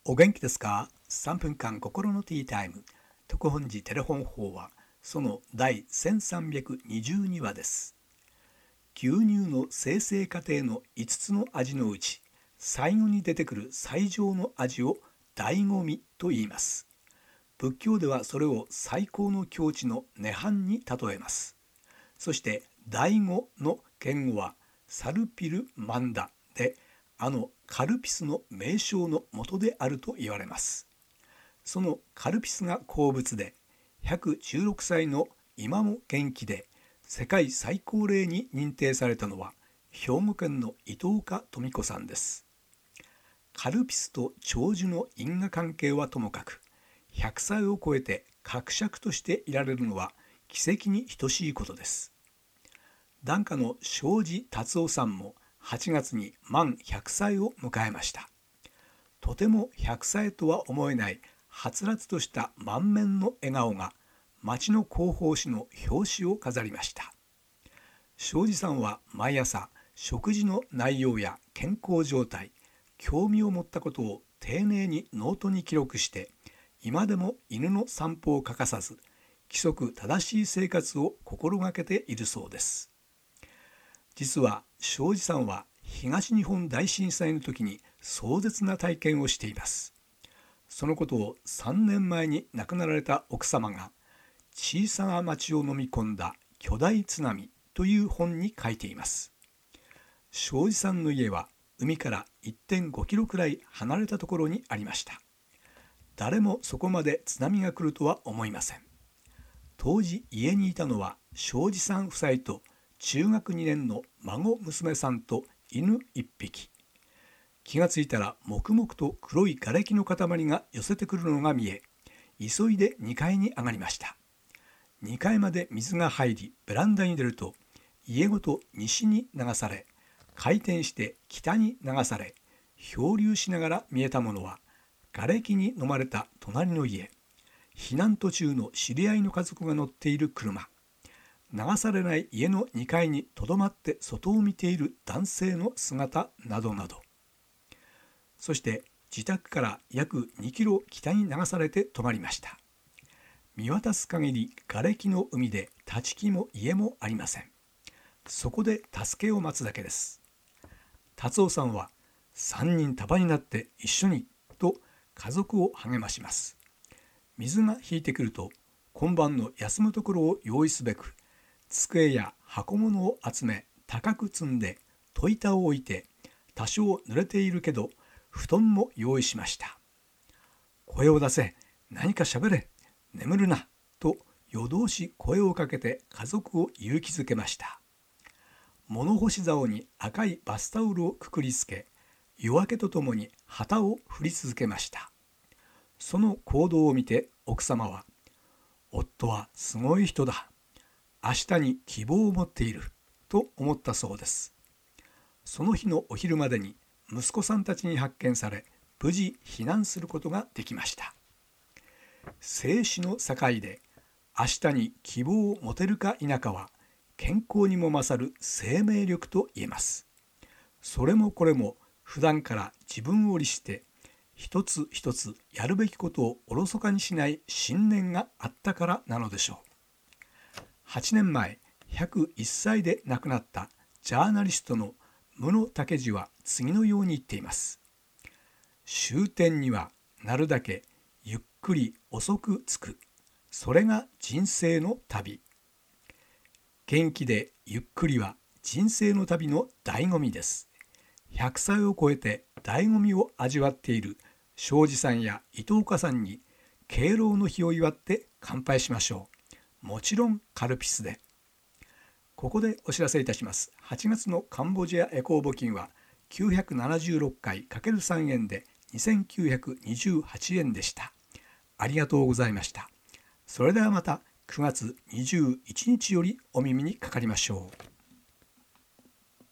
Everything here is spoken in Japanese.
お元気ですか？ 3 分間心のティータイム。特本寺テレフォン法はその第1322話です。牛乳の生成過程の5つの味のうち、最後に出てくる最上の味を醍醐味と言います。仏教ではそれを最高の境地の涅槃に例えます。そして醍醐の言語はサルピルマンダで、カルピスの名称の元であると言われます。そのカルピスが好物で、116歳の今も元気で世界最高齢に認定されたのは兵庫県の伊藤家富子さんです。カルピスと長寿の因果関係はともかく、100歳を超えて伯爵としていられるのは奇跡に等しいことです。檀家の庄司達夫さんも8月に満100歳を迎えました。とても100歳とは思えないはつらつとした満面の笑顔が町の広報誌の表紙を飾りました。庄司さんは毎朝食事の内容や健康状態、興味を持ったことを丁寧にノートに記録して、今でも犬の散歩を欠かさず規則正しい生活を心がけているそうです。実は庄司さんは東日本大震災の時に壮絶な体験をしています。そのことを3年前に亡くなられた奥様が小さな町を飲み込んだ巨大津波という本に書いています。庄司さんの家は海から 1.5 キロくらい離れたところにありました。誰もそこまで津波が来るとは思いません。当時家にいたのは庄司さん夫妻と中学2年の孫娘さんと犬1匹。気がついたら黙々と黒い瓦礫の塊が寄せてくるのが見え、急いで2階に上がりました。2階まで水が入り、ベランダに出ると家ごと西に流され、回転して北に流され、漂流しながら見えたものは瓦礫に飲まれた隣の家、避難途中の知り合いの家族が乗っている車、流されない家の2階にとどまって外を見ている男性の姿などなど。そして自宅から約2キロ北に流されて止まりました。見渡す限り瓦礫の海で立ち木も家もありません。そこで助けを待つだけです。達夫さんは3人束になって一緒にと家族を励まします。水が引いてくると今晩の休むところを用意すべく、机や箱物を集め高く積んで戸板を置いて、多少濡れているけど布団も用意しました。声を出せ、何かしゃべれ、眠るなと夜通し声をかけて家族を勇気づけました。物干し竿に赤いバスタオルをくくりつけ、夜明けとともに旗を振り続けました。その行動を見て奥様は、夫はすごい人だ、明日に希望を持っていると思ったそうです。その日のお昼までに息子さんたちに発見され、無事避難することができました。生死の境で明日に希望を持てるか否かは健康にも勝る生命力と言えます。それもこれも普段から自分を律して一つ一つやるべきことをおろそかにしない信念があったからなのでしょう。8年前101歳で亡くなったジャーナリストの武野武二は次のように言っています。終点にはなるだけゆっくり遅く着く。それが人生の旅。元気でゆっくりは人生の旅の醍醐味です。100歳を超えて醍醐味を味わっている庄司さんや伊藤家さんに敬老の日を祝って乾杯しましょう。もちろんカルピスで。ここでお知らせいたします。8月のカンボジアエコー募金は976回 ×3 円で2928円でした。ありがとうございました。それではまた9月21日よりお耳にかかりましょう。